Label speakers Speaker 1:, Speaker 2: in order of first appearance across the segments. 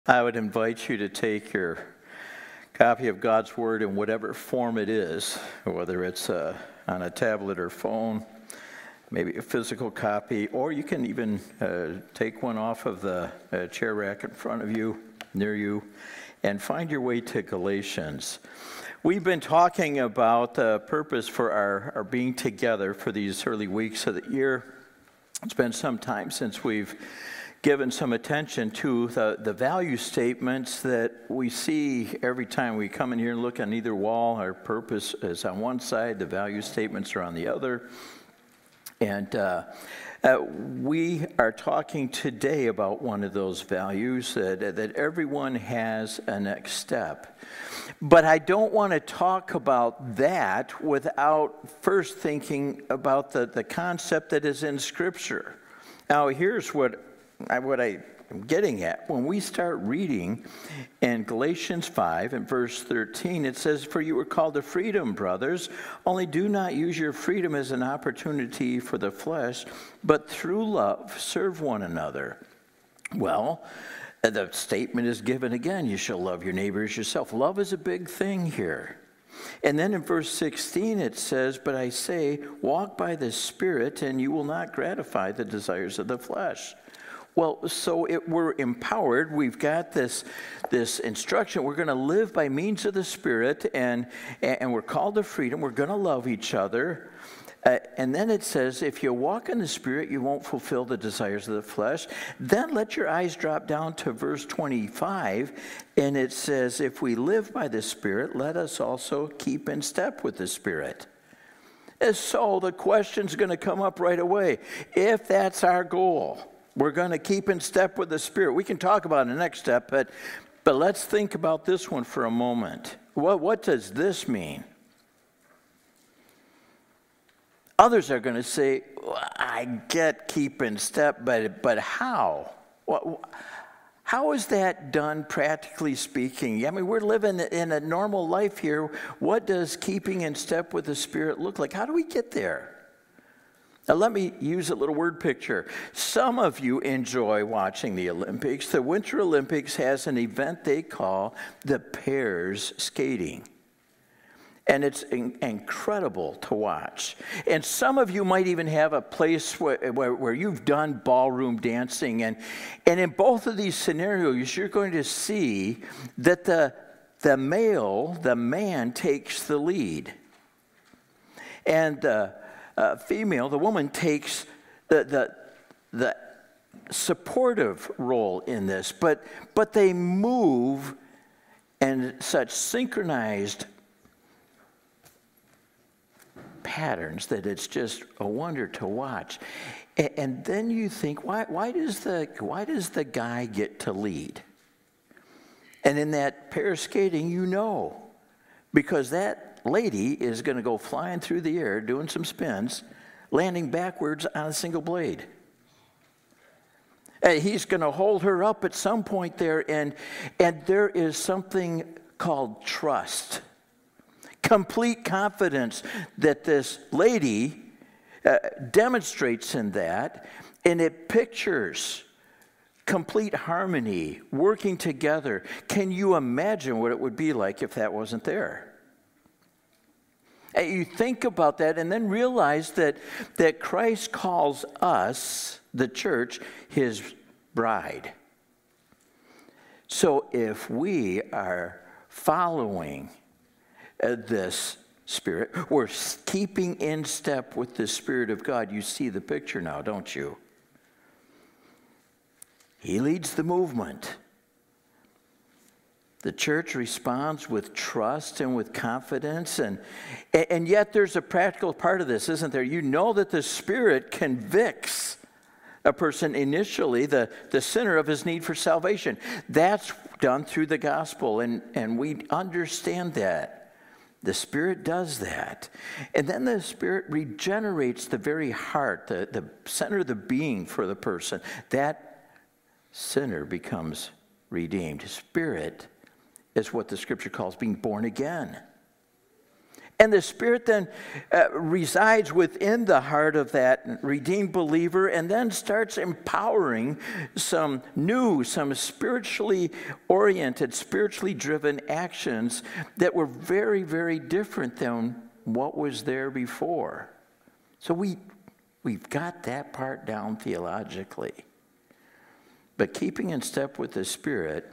Speaker 1: I would invite you to take your copy of God's Word in whatever form it is, whether it's on a tablet or phone, maybe a physical copy, or you can even take one off of the chair rack in front of you, near you, and find your way to Galatians. We've been talking about the purpose for our being together for these early weeks of the year. It's been some time since we've given some attention to the value statements that we see every time we come in here and look on either wall. Our purpose is on one side, the value statements are on the other. And we are talking today about one of those values, that everyone has a next step. But I don't want to talk about that without first thinking about the concept that is in Scripture. Now, here's what I'm getting at. When we start reading in Galatians 5 and verse 13, it says, "For you were called to freedom, brothers, only do not use your freedom as an opportunity for the flesh, but through love serve one another." Well, the statement is given again, you shall love your neighbor as yourself. Love is a big thing here. And then in verse 16 it says, "But I say, walk by the Spirit, and you will not gratify the desires of the flesh." Well, so we're empowered. We've got this instruction. We're going to live by means of the Spirit, and we're called to freedom. We're going to love each other. And then it says, if you walk in the Spirit, you won't fulfill the desires of the flesh. Then let your eyes drop down to verse 25, and it says, if we live by the Spirit, let us also keep in step with the Spirit. And so the question's going to come up right away. If that's our goal, we're going to keep in step with the Spirit. We can talk about the next step, but let's think about this one for a moment. What does this mean? Others are going to say, well, I get keep in step, but how? How is that done, practically speaking? I mean, we're living in a normal life here. What does keeping in step with the Spirit look like? How do we get there? Now, let me use a little word picture. Some of you enjoy watching the Olympics. The Winter Olympics has an event they call the pairs skating. And it's incredible to watch. And some of you might even have a place where you've done ballroom dancing. And in both of these scenarios, you're going to see that the man takes the lead. And female, the woman, takes the supportive role in this, but they move in such synchronized patterns that it's just a wonder to watch. And then you think, why does the guy get to lead? And in that pair skating, because that lady is going to go flying through the air, doing some spins, landing backwards on a single blade. He's going to hold her up at some point there, and there is something called trust. Complete confidence that this lady demonstrates in that, and it pictures complete harmony, working together. Can you imagine what it would be like if that wasn't there? You think about that and then realize that Christ calls us, the church, his bride. So if we are following this Spirit, we're keeping in step with the Spirit of God. You see the picture now, don't you? He leads the movement. The church responds with trust and with confidence, and yet there's a practical part of this, isn't there? You know that the Spirit convicts a person initially, the sinner, of his need for salvation. That's done through the gospel, and we understand that. The Spirit does that. And then the Spirit regenerates the very heart, the center of the being for the person. That sinner becomes redeemed. Spirit is what the Scripture calls being born again. And the Spirit then resides within the heart of that redeemed believer and then starts empowering some spiritually oriented, spiritually driven actions that were very, very different than what was there before. So we've got that part down theologically. But keeping in step with the Spirit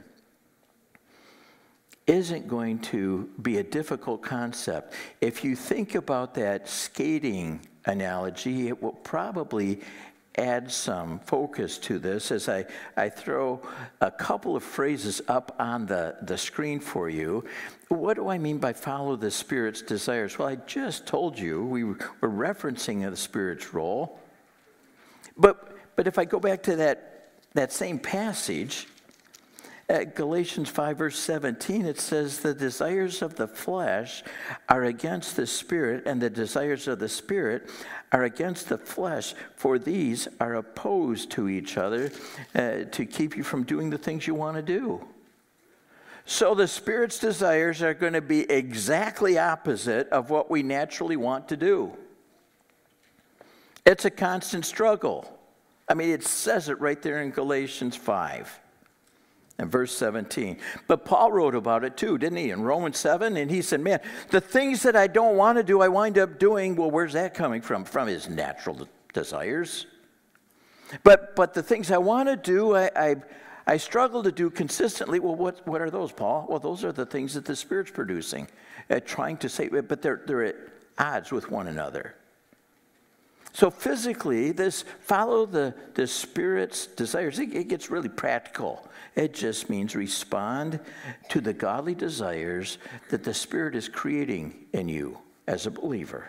Speaker 1: isn't going to be a difficult concept. If you think about that skating analogy, it will probably add some focus to this as I throw a couple of phrases up on the screen for you. What do I mean by follow the Spirit's desires? Well, I just told you we were referencing the Spirit's role. But if I go back to that same passage, at Galatians 5, verse 17, it says, the desires of the flesh are against the Spirit, and the desires of the Spirit are against the flesh, for these are opposed to each other to keep you from doing the things you want to do. So the Spirit's desires are going to be exactly opposite of what we naturally want to do. It's a constant struggle. I mean, it says it right there in Galatians 5. And verse 17. But Paul wrote about it too, didn't he? In Romans 7, and he said, man, the things that I don't want to do, I wind up doing. Well, where's that coming from? From his natural desires. But the things I want to do, I struggle to do consistently. Well, what are those, Paul? Well, those are the things that the Spirit's producing, trying to say, but they're at odds with one another. So physically, this follow the Spirit's desires. It gets really practical. It just means respond to the godly desires that the Spirit is creating in you as a believer.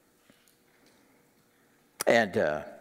Speaker 1: And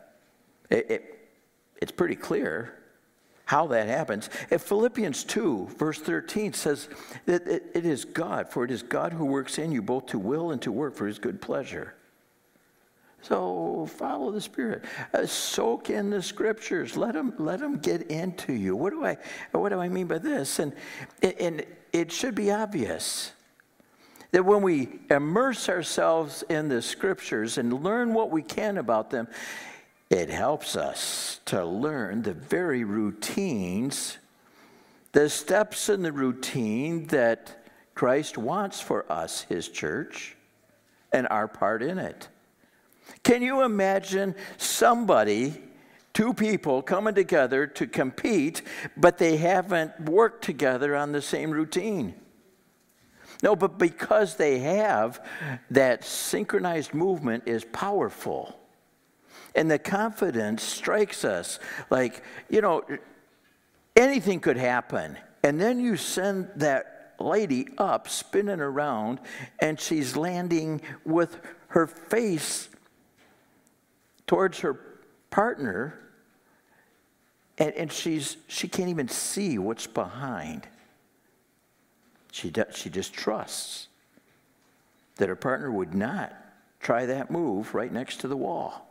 Speaker 1: it's pretty clear how that happens. If Philippians 2, verse 13 says that it is God, for it is God who works in you both to will and to work for his good pleasure. So follow the Spirit. Soak in the Scriptures. Let them get into you. What do I mean by this? And it should be obvious that when we immerse ourselves in the Scriptures and learn what we can about them, it helps us to learn the very routines, the steps in the routine that Christ wants for us, his church, and our part in it. Can you imagine two people coming together to compete, but they haven't worked together on the same routine? No, but because they have, that synchronized movement is powerful. And the confidence strikes us like, anything could happen. And then you send that lady up, spinning around, and she's landing with her face towards her partner, and she can't even see what's behind. She just trusts that her partner would not try that move right next to the wall.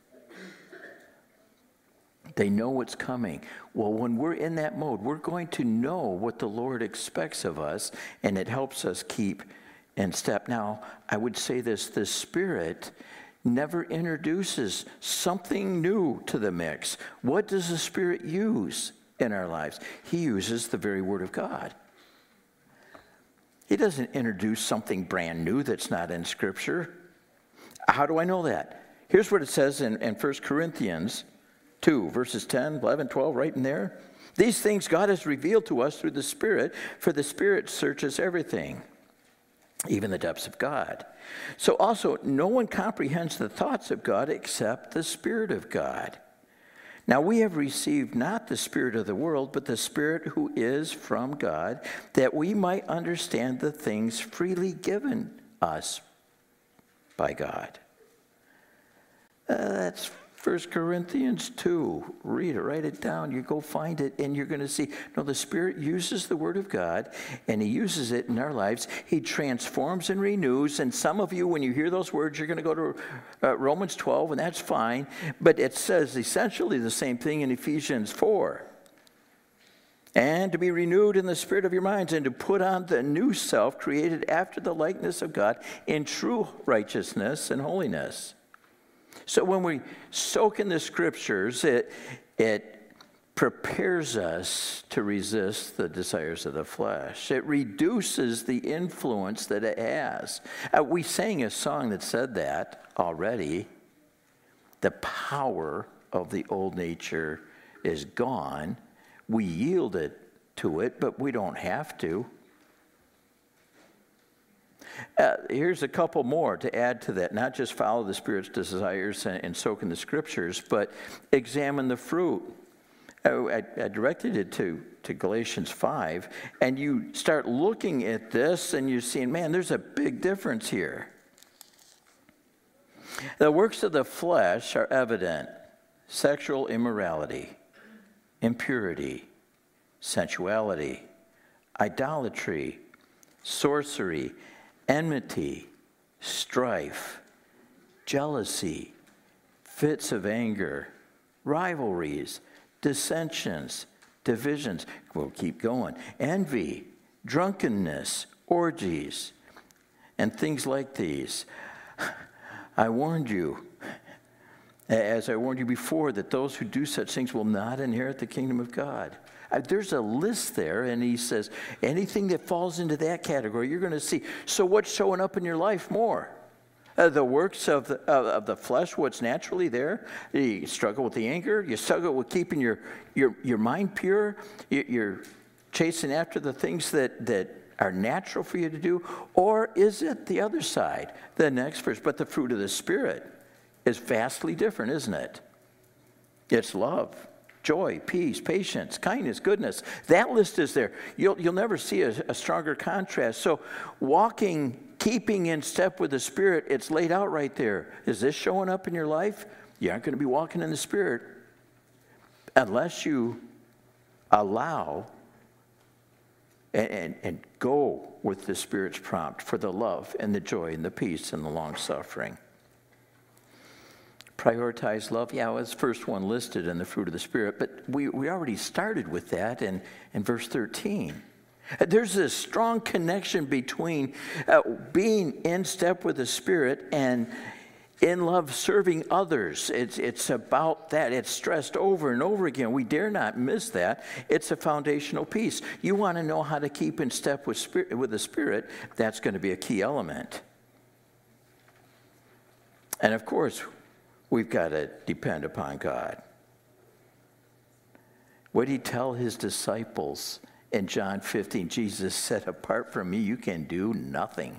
Speaker 1: They know what's coming. Well, when we're in that mode, we're going to know what the Lord expects of us, and it helps us keep in step. Now, I would say this, the Spirit never introduces something new to the mix. What does the Spirit use in our lives? He uses the very Word of God. He doesn't introduce something brand new that's not in Scripture. How do I know that? Here's what it says in 1 Corinthians 2, verses 10, 11, 12, right in there. These things God has revealed to us through the Spirit, for the Spirit searches everything, even the depths of God. So also, no one comprehends the thoughts of God except the Spirit of God. Now we have received not the spirit of the world, but the Spirit who is from God, that we might understand the things freely given us by God. That's 1 Corinthians 2. Read it, write it down. You go find it, and you're going to see. No, the Spirit uses the Word of God, and he uses it in our lives. He transforms and renews. And some of you, when you hear those words, you're going to go to Romans 12, and that's fine. But it says essentially the same thing in Ephesians 4. And to be renewed in the spirit of your minds, and to put on the new self, created after the likeness of God, in true righteousness and holiness. So when we soak in the scriptures, it prepares us to resist the desires of the flesh. It reduces the influence that it has. We sang a song that said that already. The power of the old nature is gone. We yielded to it, but we don't have to. Here's a couple more to add to that. Not just follow the Spirit's desires and soak in the scriptures, but examine the fruit. I directed it to Galatians 5, and you start looking at this and you're seeing, man, there's a big difference here. The works of the flesh are evident: sexual immorality, impurity, sensuality, idolatry, sorcery, enmity, strife, jealousy, fits of anger, rivalries, dissensions, divisions. We'll keep going. Envy, drunkenness, orgies, and things like these. I warned you, as I warned you before, that those who do such things will not inherit the kingdom of God. There's a list there, and he says, anything that falls into that category, you're going to see. So what's showing up in your life more? The works of the flesh, what's naturally there. You struggle with the anger. You struggle with keeping your mind pure. You're chasing after the things that are natural for you to do. Or is it the other side, the next verse? But the fruit of the Spirit is vastly different, isn't it? It's love, joy, peace, patience, kindness, goodness. That list is there. You'll never see a stronger contrast. So keeping in step with the Spirit, it's laid out right there. Is this showing up in your life? You aren't going to be walking in the Spirit unless you allow and go with the Spirit's prompt for the love and the joy and the peace and the long-suffering. Prioritize love. Yeah, it was the first one listed in the fruit of the Spirit, but we already started with that in verse 13. There's this strong connection between being in step with the Spirit and in love serving others. It's about that. It's stressed over and over again. We dare not miss that. It's a foundational piece. You want to know how to keep in step with the Spirit, that's going to be a key element. And of course, we've got to depend upon God. What did he tell his disciples in John 15? Jesus said, apart from me, you can do nothing.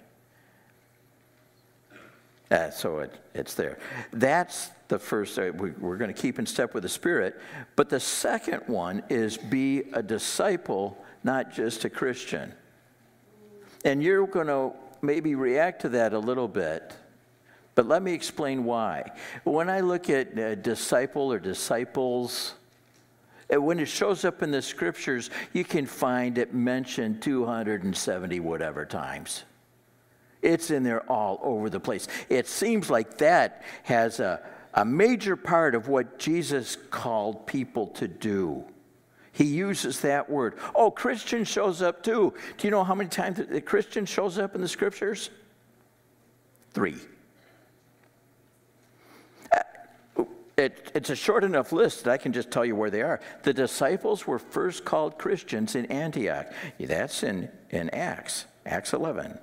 Speaker 1: So it's there. That's the first. We're going to keep in step with the Spirit. But the second one is be a disciple, not just a Christian. And you're going to maybe react to that a little bit. But let me explain why. When I look at disciple or disciples, when it shows up in the scriptures, you can find it mentioned 270 whatever times. It's in there all over the place. It seems like that has a major part of what Jesus called people to do. He uses that word. Oh, Christian shows up too. Do you know how many times the Christian shows up in the scriptures? 3. It's a short enough list that I can just tell you where they are. The disciples were first called Christians in Antioch. That's in Acts 11,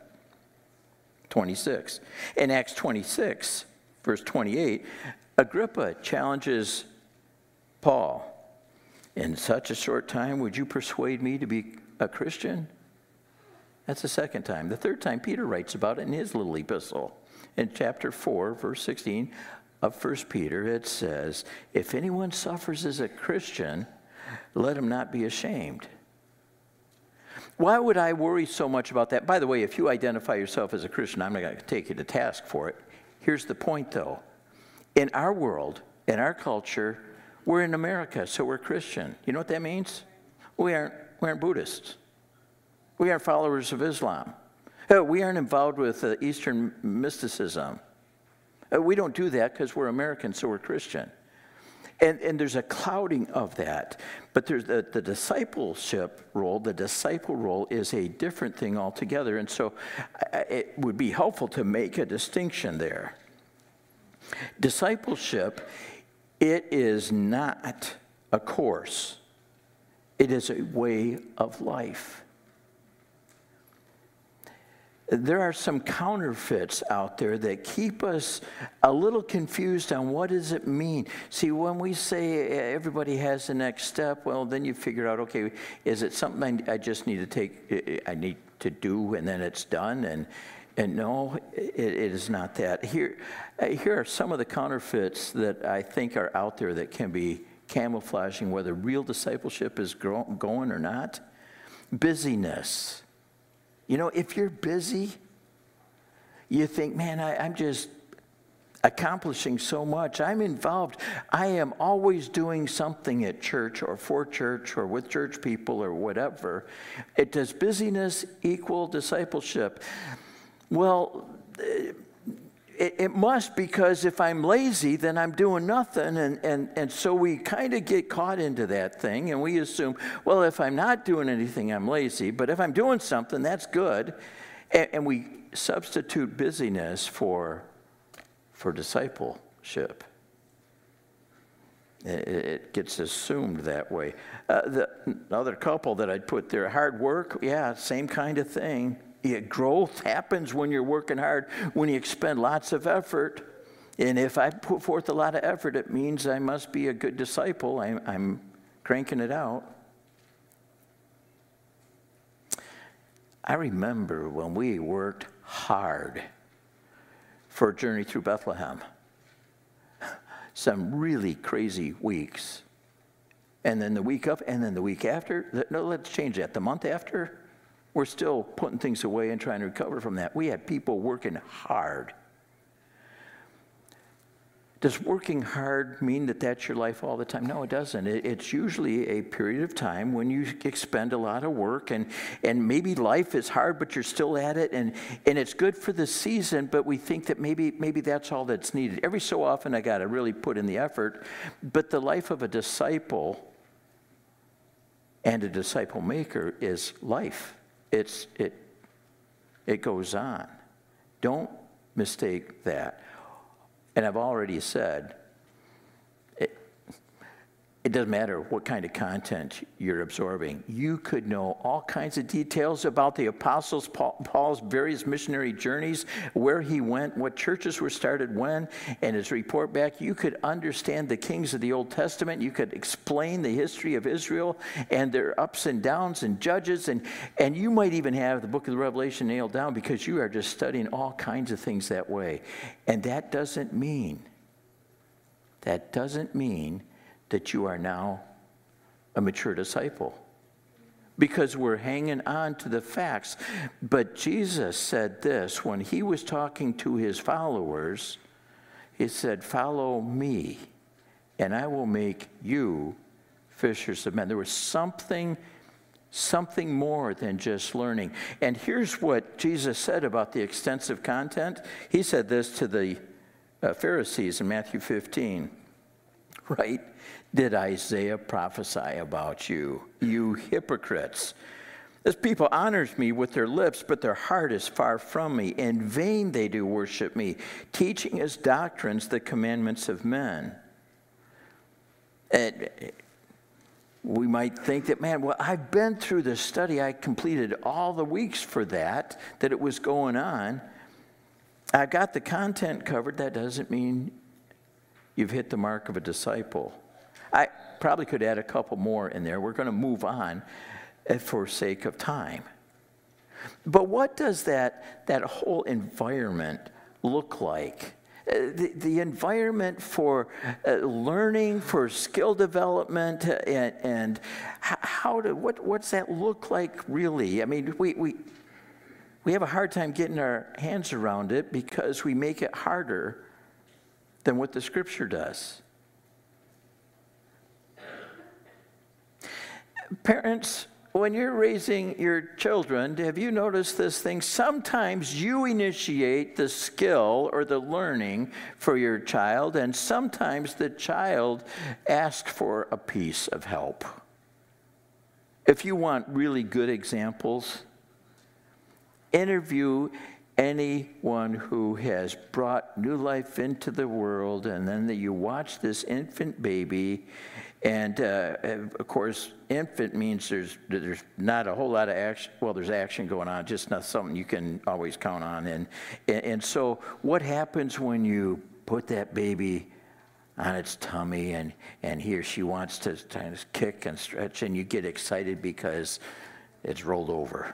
Speaker 1: 26. In Acts 26, verse 28, Agrippa challenges Paul. In such a short time, would you persuade me to be a Christian? That's the second time. The third time, Peter writes about it in his little epistle. In chapter 4, verse 16, of 1 Peter, it says, if anyone suffers as a Christian, let him not be ashamed. Why would I worry so much about that? By the way, if you identify yourself as a Christian, I'm not going to take you to task for it. Here's the point, though. In our world, in our culture, we're in America, so we're Christian. You know what that means? We aren't Buddhists. We aren't followers of Islam. We aren't involved with Eastern mysticism. We don't do that because we're American, so we're Christian. And there's a clouding of that. But there's the discipleship role, the disciple role is a different thing altogether. And so it would be helpful to make a distinction there. Discipleship, it is not a course. It is a way of life. There are some counterfeits out there that keep us a little confused on what does it mean. See, when we say everybody has the next step, well, then you figure out, okay, is it something I just need to take, I need to do and then it's done? And no, it is not that. Here are some of the counterfeits that I think are out there that can be camouflaging whether real discipleship is going or not. Busyness. You know, if you're busy, you think, man, I'm just accomplishing so much. I'm involved. I am always doing something at church or for church or with church people or whatever. Does busyness equal discipleship? Well, it must, because if I'm lazy, then I'm doing nothing. And so we kind of get caught into that thing, and we assume, well, if I'm not doing anything, I'm lazy. But if I'm doing something, that's good. And we substitute busyness for discipleship. It gets assumed that way. The other couple that I'd put there, hard work, yeah, same kind of thing. Growth happens when you're working hard, when you expend lots of effort. And if I put forth a lot of effort, it means I must be a good disciple. I'm cranking it out. I remember when we worked hard for a journey through Bethlehem. Some really crazy weeks. And then the week up, and then the week after. No, let's change that. The month after, we're still putting things away and trying to recover from that. We had people working hard. Does working hard mean that that's your life all the time? No, it doesn't. It's usually a period of time when you expend a lot of work, and maybe life is hard, but you're still at it, and it's good for the season, but we think that maybe that's all that's needed. Every so often I got to really put in the effort, but the life of a disciple and a disciple maker is life. It goes on. Don't mistake that. And I've already said, it doesn't matter what kind of content you're absorbing. You could know all kinds of details about the Apostles Paul's various missionary journeys, where he went, what churches were started when, and his report back. You could understand the kings of the Old Testament. You could explain the history of Israel and their ups and downs and judges. And you might even have the book of the Revelation nailed down because you are just studying all kinds of things that way. And that doesn't mean that you are now a mature disciple, because we're hanging on to the facts. But Jesus said this when he was talking to his followers. He said, "Follow me, and I will make you fishers of men." There was something more than just learning. And here's what Jesus said about the extensive content. He said this to the Pharisees in Matthew 15, right? "Did Isaiah prophesy about you, you hypocrites? This people honors me with their lips, but their heart is far from me. In vain they do worship me, teaching as doctrines the commandments of men." And we might think that, man, well, I've been through this study. I completed all the weeks for that it was going on. I got the content covered. That doesn't mean you've hit the mark of a disciple. I probably could add a couple more in there. We're going to move on for sake of time. But what does that whole environment look like? The environment for learning, for skill development, and what's that look like really? I mean, we have a hard time getting our hands around it because we make it harder than what the Scripture does. Parents, when you're raising your children, have you noticed this thing? Sometimes you initiate the skill or the learning for your child, and sometimes the child asks for a piece of help. If you want really good examples, interview anyone who has brought new life into the world, and then you watch this infant baby. And, of course, infant means there's not a whole lot of action. Well, there's action going on, just not something you can always count on. And so what happens when you put that baby on its tummy and he or she wants to kind of kick and stretch, and you get excited because it's rolled over?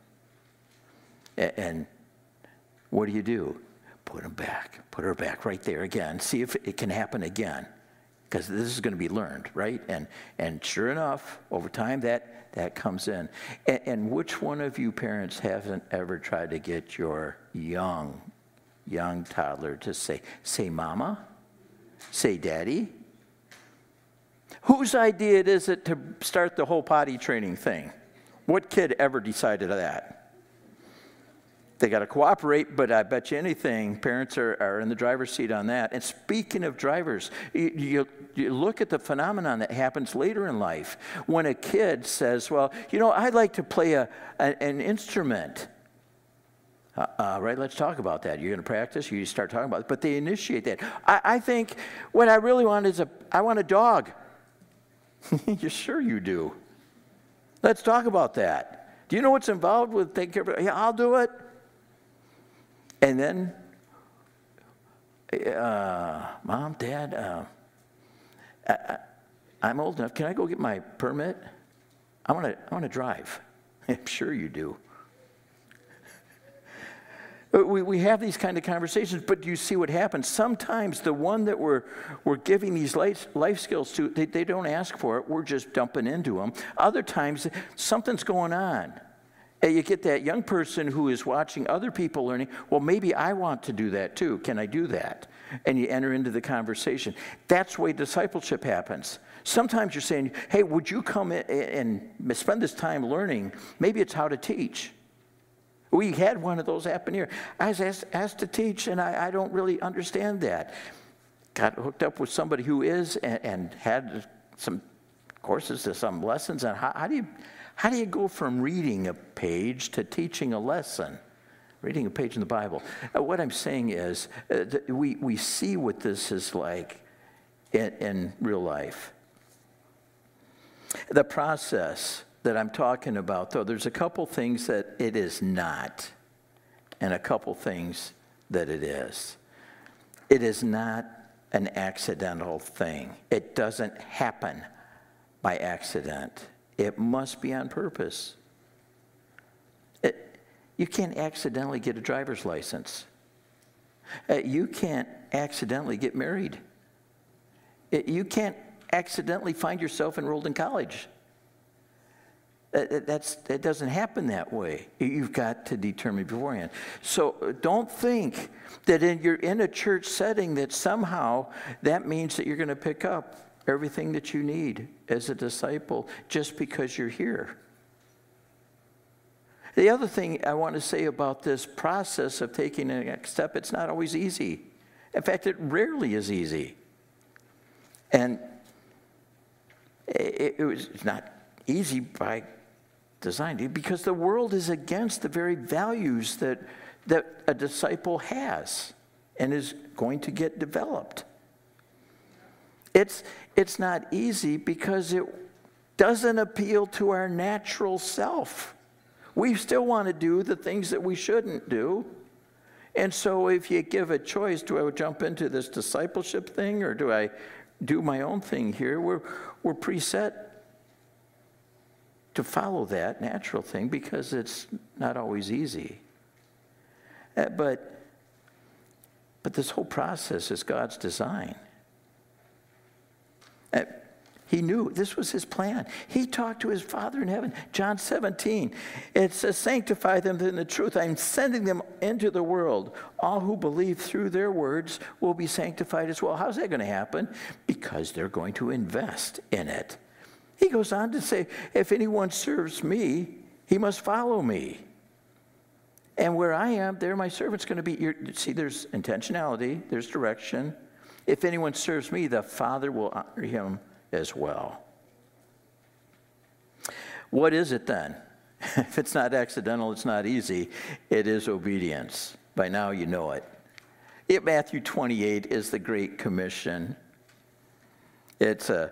Speaker 1: And what do? Put him back. Put her back right there again. See if it can happen again. Because this is going to be learned, right? And sure enough, over time, that comes in. And which one of you parents hasn't ever tried to get your young toddler to say mama? Say daddy? Whose idea is it to start the whole potty training thing? What kid ever decided that? They got to cooperate, but I bet you anything, parents are in the driver's seat on that. And speaking of drivers, you look at the phenomenon that happens later in life when a kid says, well, I'd like to play an instrument. Right, let's talk about that. You're going to practice, you start talking about it, but they initiate that. I think what I really want is I want a dog. You're sure you do. Let's talk about that. Do you know what's involved with taking care of it? Yeah, I'll do it. And then, Mom, Dad, I'm old enough. Can I go get my permit? I want to drive. I'm sure you do. We have these kind of conversations, but do you see what happens? Sometimes the one that we're giving these life skills to, they don't ask for it. We're just dumping into them. Other times, something's going on. You get that young person who is watching other people learning. Well, maybe I want to do that too. Can I do that? And you enter into the conversation. That's the way discipleship happens. Sometimes you're saying, hey, would you come in and spend this time learning? Maybe it's how to teach. We had one of those happen here. I was asked to teach, and I don't really understand that. Got hooked up with somebody who is and had some courses, some lessons on how do you go from reading a page to teaching a lesson? Reading a page in the Bible. What I'm saying is we see what this is like in real life. The process that I'm talking about, though, there's a couple things that it is not, and a couple things that it is. It is not an accidental thing. It doesn't happen by accident. It must be on purpose. You can't accidentally get a driver's license. You can't accidentally get married. You can't accidentally find yourself enrolled in college. It doesn't happen that way. You've got to determine beforehand. So don't think that you're in a church setting that somehow that means that you're going to pick up everything that you need as a disciple just because you're here. The other thing I want to say about this process of taking the next step, it's not always easy. In fact, it rarely is easy. And it's not easy by design, because the world is against the very values that a disciple has and is going to get developed. It's not easy because it doesn't appeal to our natural self. We still want to do the things that we shouldn't do. And so if you give a choice, do I jump into this discipleship thing or do I do my own thing here? We're preset to follow that natural thing because it's not always easy. But this whole process is God's design. He knew this was his plan. He talked to his Father in heaven. John 17, it says, sanctify them in the truth. I'm sending them into the world. All who believe through their words will be sanctified as well. How's that going to happen? Because they're going to invest in it. He goes on to say, if anyone serves me, he must follow me. And where I am, there my servant's going to be. See, there's intentionality, there's direction. If anyone serves me, the Father will honor him as well. What is it then? If it's not accidental, it's not easy. It is obedience. By now you know it. Matthew 28 is the Great Commission. It's a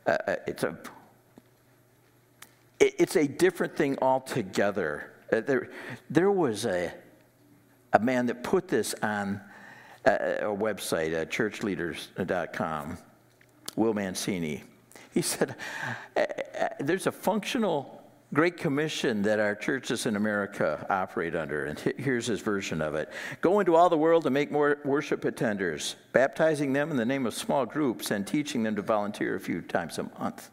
Speaker 1: different thing altogether. There was a man that put this on a website, churchleaders.com, Will Mancini. He said, there's a functional Great Commission that our churches in America operate under, and here's his version of it. Go into all the world and make more worship attenders, baptizing them in the name of small groups and teaching them to volunteer a few times a month.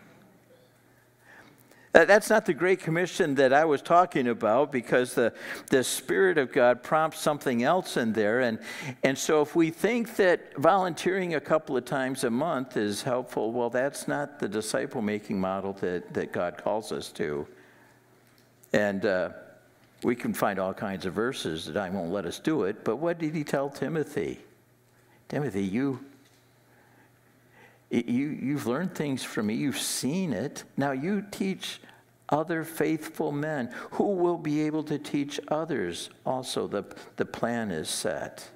Speaker 1: That's not the Great Commission that I was talking about, because the Spirit of God prompts something else in there. And so if we think that volunteering a couple of times a month is helpful, well, that's not the disciple-making model that God calls us to. And we can find all kinds of verses that I won't let us do it, but what did he tell Timothy? Timothy, you've learned things from me. You've seen it. Now you teach other faithful men who will be able to teach others also. The plan is set.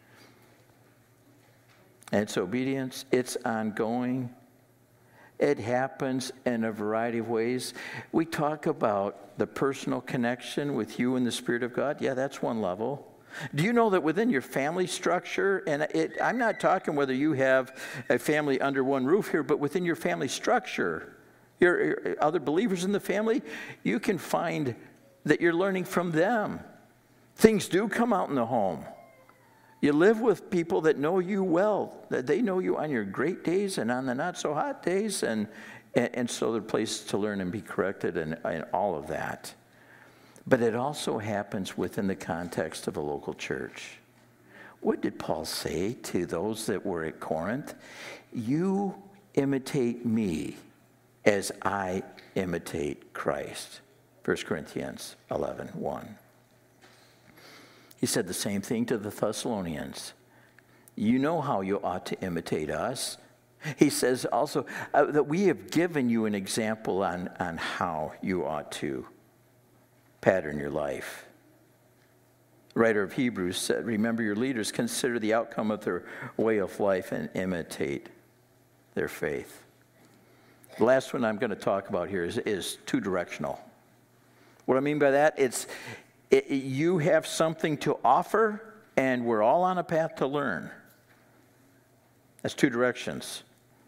Speaker 1: And it's obedience. It's ongoing. It happens in a variety of ways. We talk about the personal connection with you and the Spirit of God. Yeah, that's one level. Do you know that within your family structure, and I'm not talking whether you have a family under one roof here, but within your family structure, your other believers in the family, you can find that you're learning from them. Things do come out in the home. You live with people that know you well, that they know you on your great days and on the not so hot days, and so they're places to learn and be corrected and all of that. But it also happens within the context of a local church. What did Paul say to those that were at Corinth? You imitate me as I imitate Christ. 1 Corinthians 11:1. He said the same thing to the Thessalonians. You know how you ought to imitate us. He says also that we have given you an example on how you ought to pattern your life. The writer of Hebrews said, remember your leaders, consider the outcome of their way of life and imitate their faith. The last one I'm going to talk about here is two-directional. What I mean by that, you have something to offer, and we're all on a path to learn. That's two directions.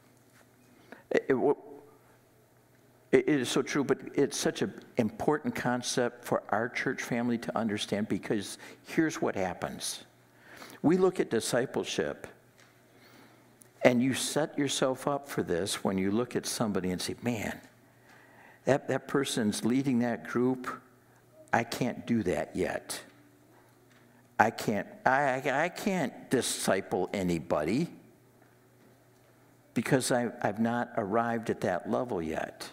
Speaker 1: It is so true, but it's such an important concept for our church family to understand, because here's what happens. We look at discipleship, and you set yourself up for this when you look at somebody and say, man, that person's leading that group. I can't do that yet. I can't disciple anybody because I've not arrived at that level yet.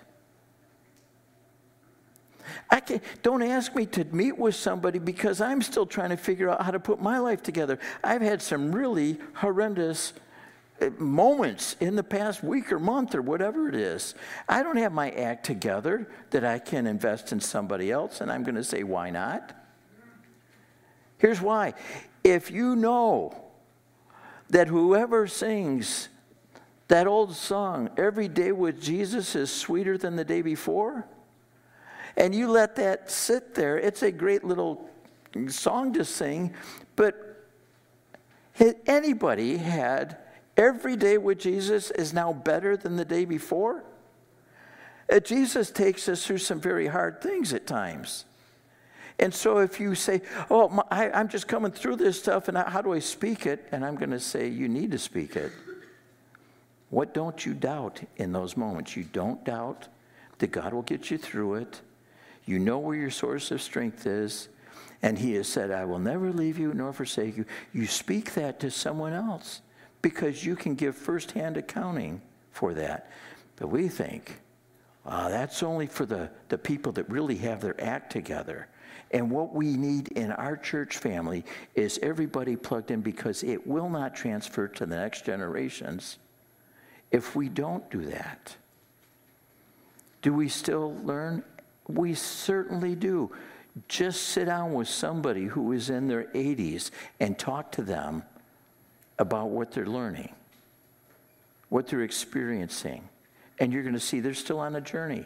Speaker 1: Don't ask me to meet with somebody because I'm still trying to figure out how to put my life together. I've had some really horrendous moments in the past week or month or whatever it is. I don't have my act together that I can invest in somebody else, and I'm going to say, why not? Here's why. If you know that whoever sings that old song, Every Day with Jesus is Sweeter Than the Day Before, and you let that sit there, it's a great little song to sing, but anybody had every day with Jesus is now better than the day before? Jesus takes us through some very hard things at times. And so if you say, oh, I'm just coming through this stuff, and how do I speak it? And I'm going to say, you need to speak it. What don't you doubt in those moments? You don't doubt that God will get you through it. You know where your source of strength is. And he has said, I will never leave you nor forsake you. You speak that to someone else because you can give firsthand accounting for that. But we think, That's only for the people that really have their act together. And what we need in our church family is everybody plugged in, because it will not transfer to the next generations if we don't do that. Do we still learn? We certainly do. Just sit down with somebody who is in their 80s and talk to them about what they're learning, what they're experiencing. And you're going to see they're still on a journey.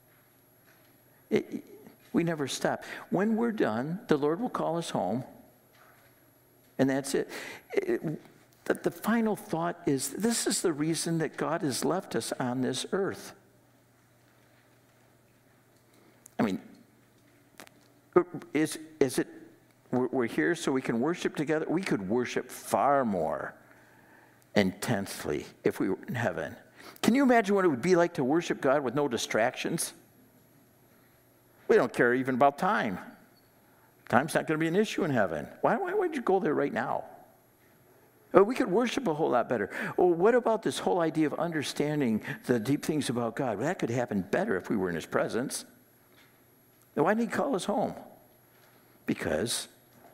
Speaker 1: We never stop. When we're done, the Lord will call us home, and that's it. The final thought is, this is the reason that God has left us on this earth. I mean, is it we're here so we can worship together? We could worship far more intensely if we were in heaven. Can you imagine what it would be like to worship God with no distractions? We don't care even about time. Time's not going to be an issue in heaven. Why would you go there right now? We could worship a whole lot better. Well, what about this whole idea of understanding the deep things about God? Well, that could happen better if we were in his presence. Then why did he call us home? Because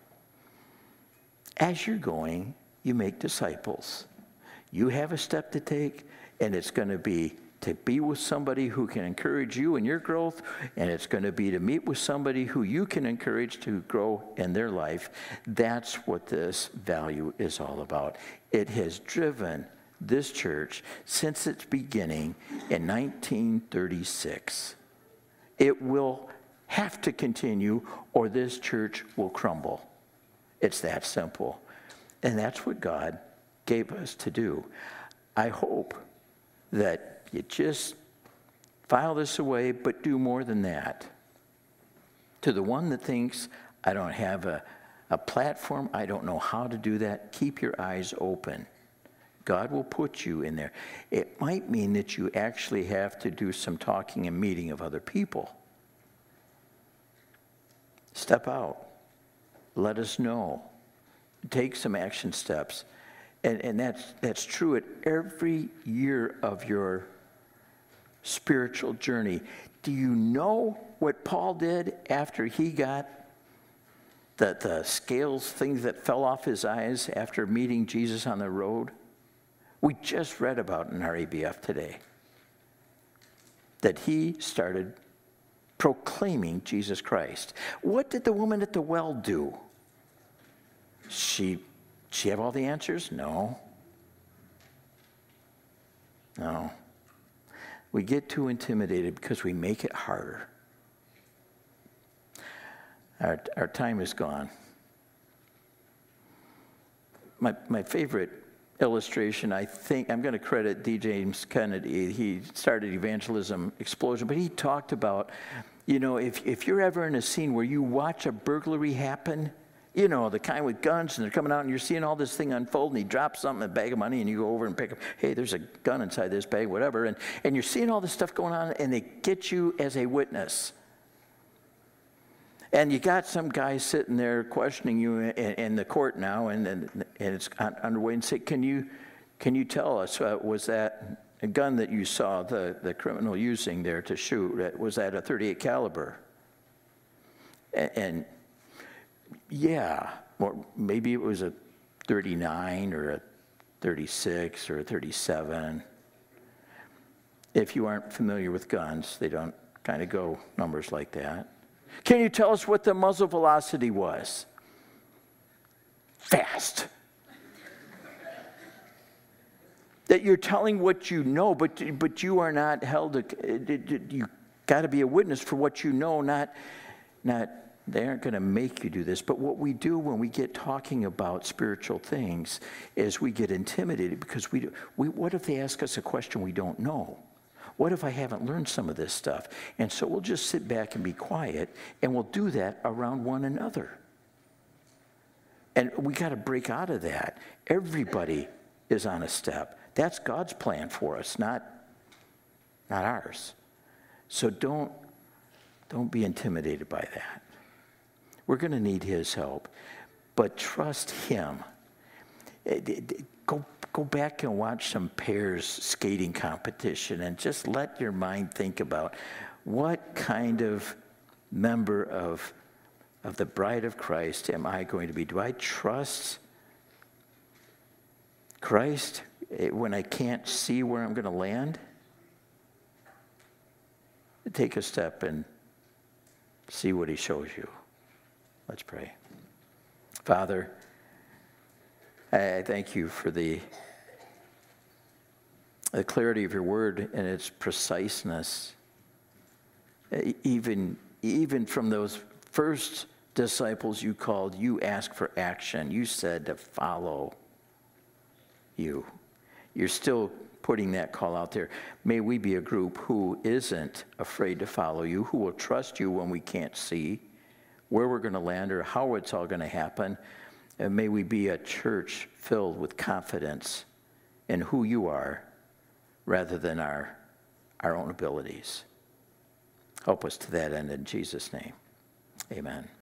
Speaker 1: as you're going, you make disciples. You have a step to take, and it's going to be to be with somebody who can encourage you in your growth, and it's going to be to meet with somebody who you can encourage to grow in their life. That's what this value is all about. It has driven this church since its beginning in 1936. It will have to continue, or this church will crumble. It's that simple. And that's what God gave us to do. I hope that you just file this away, but do more than that. To the one that thinks, I don't have a platform, I don't know how to do that, keep your eyes open. God will put you in there. It might mean that you actually have to do some talking and meeting of other people. Step out. Let us know. Take some action steps. And that's true at every year of your spiritual journey. Do you know what Paul did after he got the scales, things that fell off his eyes after meeting Jesus on the road? We just read about in our ABF today that he started proclaiming Jesus Christ. What did the woman at the well do? She have all the answers? No. No. We get too intimidated because we make it harder. Our time is gone. My favorite illustration, I think, I'm going to credit D. James Kennedy. He started Evangelism Explosion, but he talked about, if you're ever in a scene where you watch a burglary happen, the kind with guns, and they're coming out, and you're seeing all this thing unfold, and he drops something, a bag of money, and you go over and pick up, hey, there's a gun inside this bag, whatever, and you're seeing all this stuff going on, and they get you as a witness. And you got some guy sitting there questioning you in the court now, and it's underway, and say, can you tell us, was that a gun that you saw the criminal using there to shoot, was that a .38 caliber? And yeah, or maybe it was a 39 or a 36 or a 37. If you aren't familiar with guns, they don't kind of go numbers like that. Can you tell us what the muzzle velocity was? Fast. That you're telling what you know, but you are not held. You got to be a witness for what you know, not. They aren't going to make you do this. But what we do when we get talking about spiritual things is we get intimidated because what if they ask us a question we don't know? What if I haven't learned some of this stuff? And so we'll just sit back and be quiet, and we'll do that around one another. And we got to break out of that. Everybody is on a step. That's God's plan for us, not ours. So don't be intimidated by that. We're going to need his help, but trust him. Go go back and watch some pairs skating competition and just let your mind think about what kind of member of the bride of Christ am I going to be? Do I trust Christ when I can't see where I'm going to land? Take a step and see what he shows you. Let's pray. Father, I thank you for the clarity of your word and its preciseness. Even from those first disciples you called, you asked for action. You said to follow you. You're still putting that call out there. May we be a group who isn't afraid to follow you, who will trust you when we can't see where we're going to land or how it's all going to happen. And may we be a church filled with confidence in who you are rather than our own abilities. Help us to that end in Jesus' name. Amen.